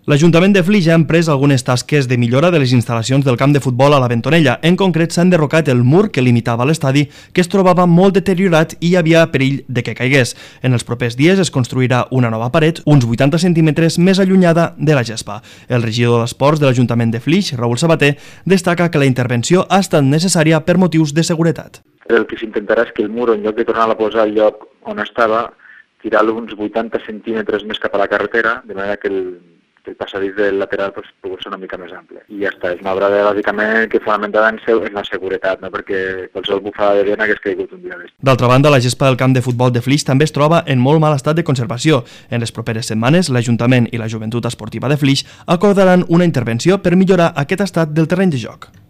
L'Ajuntament de Flix ha emprès algunes tasques de millora de les instal·lacions del camp de futbol a la Bentonella. En concret, s'ha enderrocat el mur que limitava l'estadi, que es trobava molt deteriorat i hi havia perill de que caigués. En els propers dies es construirà una nova paret, uns 80 centímetres més allunyada de la gespa. El regidor d'Esports de l'Ajuntament de Flix, Raül Sabater, destaca que la intervenció ha estat necessària per motius de seguretat. El que s'intentarà és que el mur, en lloc de tornar a posar al lloc on estava, tirar-lo uns 80 centímetres més cap a la carretera, de manera que el passadís del lateral pugui ser una mica més ample. I ja està, és una obra bàsicament que fonamentada en la seguretat, no? Perquè qualsevol bufada de vent hagués caigut un dia més. D'altra banda, la gespa del camp de futbol de Flix també es troba en molt mal estat de conservació. En les properes setmanes, l'Ajuntament i la Joventut Esportiva de Flix acordaran una intervenció per millorar aquest estat del terreny de joc.